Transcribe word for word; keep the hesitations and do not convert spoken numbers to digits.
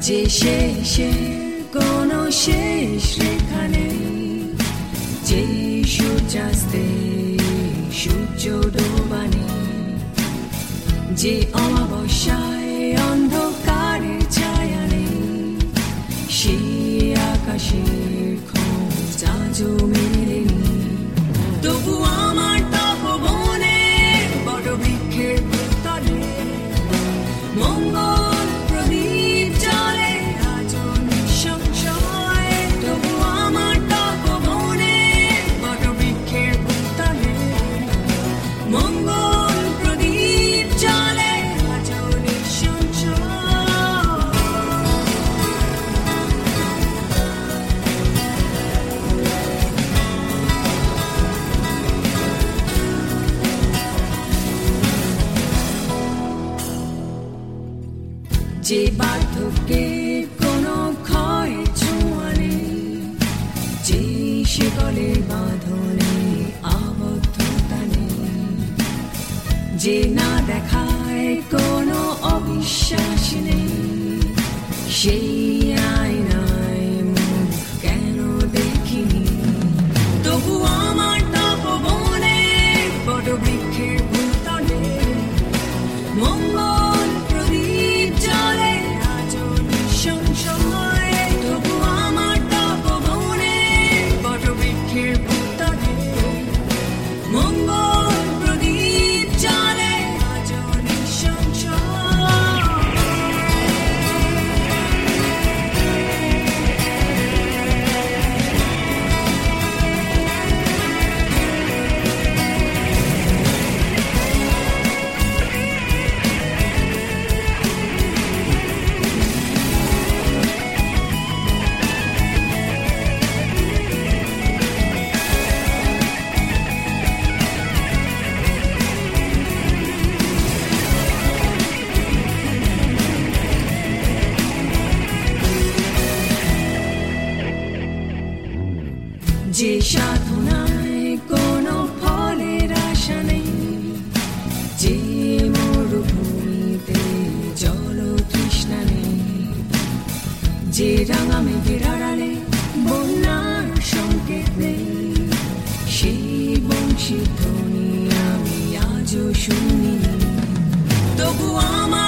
যে শেষের কোনো শেষ রেখা নেই, যে সূর্যাস্তে সূর্য ডোবা নেই, যে অমাবস্যায় অন্ধকারের ছায়া নেই, সেই আকাশের খোঁজ আজও মেলেনি। তবু আমার তপবনে বটবৃক্ষের তলে মঙ্গল প্রদীপ জ্বলে আজও নিঃসংশয়। তবু আমার তপবনে বটবৃক্ষের তলে মঙ্গল প্রদীপ জ্বলে আজও নিঃসংশয়। যে বার্ধক্যের কোনো ক্ষয় ছোঁয়া নেই, যে শিকলের বাঁধনে আবদ্ধতা নেই, যে না দেখায় কোনো অবিশ্বাস নেই, সেই আয়নায় মুখ কেন দেখিনি। তবু আমার তপবনে বটবৃক্ষের ভূতলে মঙ্গল প্রদীপ জ্বলে আজও নিঃসংশয়। তবু আমার তপবনে বটবৃক্ষের ভূতলে মঙ্গল প্রদীপ জ্বলে আজও নিঃসংশয়। যে সাধনায় কোনো ফলের আশা নেই, যে মরুভূমিতে জল তৃষ্ণা নেই, যে রাঙা মেঘের আড়ালে বন্যার সংকেত নেই, সেই বংশী ধ্বনি আমি আজও শুনিনি। তবু আমার